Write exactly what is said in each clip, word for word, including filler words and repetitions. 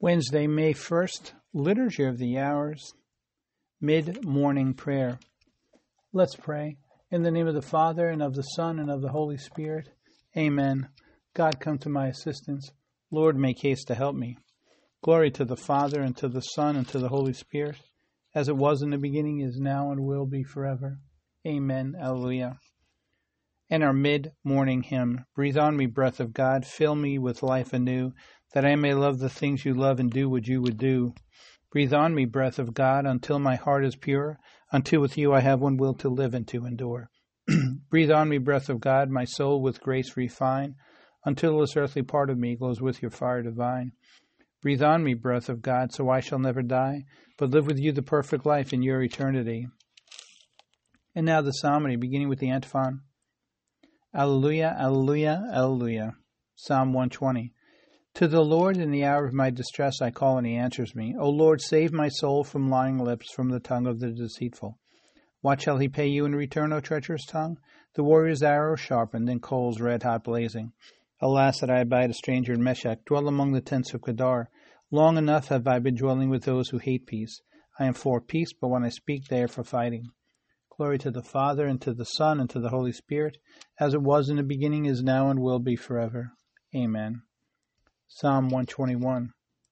Wednesday, May first, Liturgy of the Hours, Mid-Morning Prayer. Let's pray. In the name of the Father, and of the Son, and of the Holy Spirit. Amen. God, come to my assistance. Lord, make haste to help me. Glory to the Father, and to the Son, and to the Holy Spirit, as it was in the beginning, is now, and will be forever. Amen. Alleluia. And our mid-morning hymn. Breathe on me, breath of God, fill me with life anew, that I may love the things you love and do what you would do. Breathe on me, breath of God, until my heart is pure, until with you I have one will to live and to endure. Breathe on me, breath of God, my soul with grace refine, until this earthly part of me glows with your fire divine. Breathe on me, breath of God, so I shall never die, but live with you the perfect life in your eternity. And now the psalmody, beginning with the antiphon. Alleluia, alleluia, alleluia. Psalm one twenty. To the Lord in the hour of my distress I call, and he answers me. O Lord, save my soul from lying lips, from the tongue of the deceitful. What shall he pay you in return, O treacherous tongue? The warrior's arrow sharpened, and coals red-hot blazing. Alas, that I abide a stranger in Meshech, dwell among the tents of Kedar. Long enough have I been dwelling with those who hate peace. I am for peace, but when I speak, they are for fighting. Glory to the Father, and to the Son, and to the Holy Spirit, as it was in the beginning, is now, and will be forever. Amen. Psalm one twenty-one.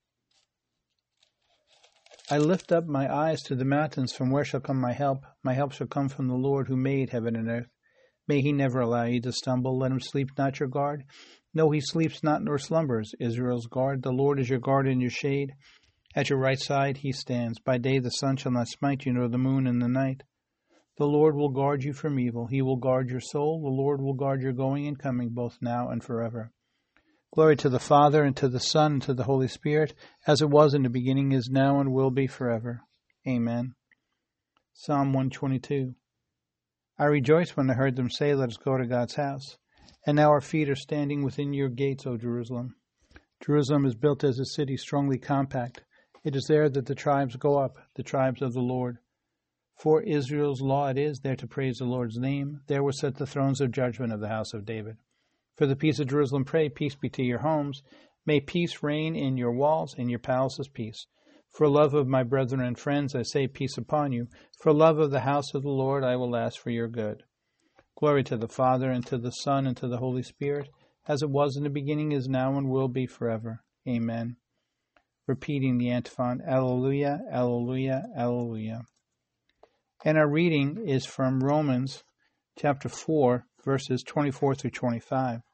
I lift up my eyes to the mountains, from where shall come my help? My help shall come from the Lord who made heaven and earth. May he never allow you to stumble. Let him sleep not your guard. No, he sleeps not nor slumbers, Israel's guard. The Lord is your guard and your shade. At your right side he stands. By day the sun shall not smite you, nor the moon in the night. The Lord will guard you from evil. He will guard your soul. The Lord will guard your going and coming, both now and forever. Glory to the Father, and to the Son, and to the Holy Spirit, as it was in the beginning, is now, and will be forever. Amen. Psalm one twenty-two. I rejoiced when I heard them say, let us go to God's house. And now our feet are standing within your gates, O Jerusalem. Jerusalem is built as a city strongly compact. It is there that the tribes go up, the tribes of the Lord. For Israel's law it is, there to praise the Lord's name. There were set the thrones of judgment of the house of David. For the peace of Jerusalem pray, peace be to your homes. May peace reign in your walls, in your palaces peace. For love of my brethren and friends, I say peace upon you. For love of the house of the Lord, I will ask for your good. Glory to the Father, and to the Son, and to the Holy Spirit, as it was in the beginning, is now, and will be forever. Amen. Repeating the antiphon, Alleluia, Alleluia, Alleluia. And our reading is from Romans chapter four, verses twenty-four through twenty-five.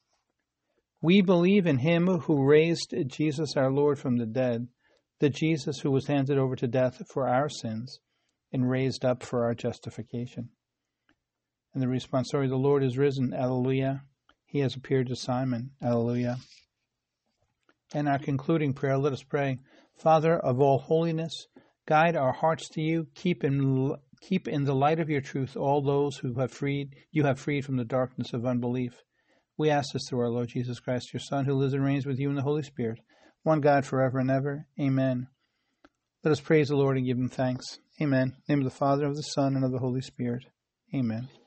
We believe in him who raised Jesus our Lord from the dead, the Jesus who was handed over to death for our sins and raised up for our justification. And the responsory, the Lord is risen, Alleluia. He has appeared to Simon, Alleluia. And our concluding prayer, let us pray. Father of all holiness, guide our hearts to you. Keep in keep in the light of your truth all those who have freed you have freed from the darkness of unbelief. We ask this through our Lord Jesus Christ, your Son, who lives and reigns with you in the Holy Spirit, one God forever and ever. Amen. Let us praise the Lord and give him thanks. Amen. In the name of the Father, of the Son, and of the Holy Spirit. Amen.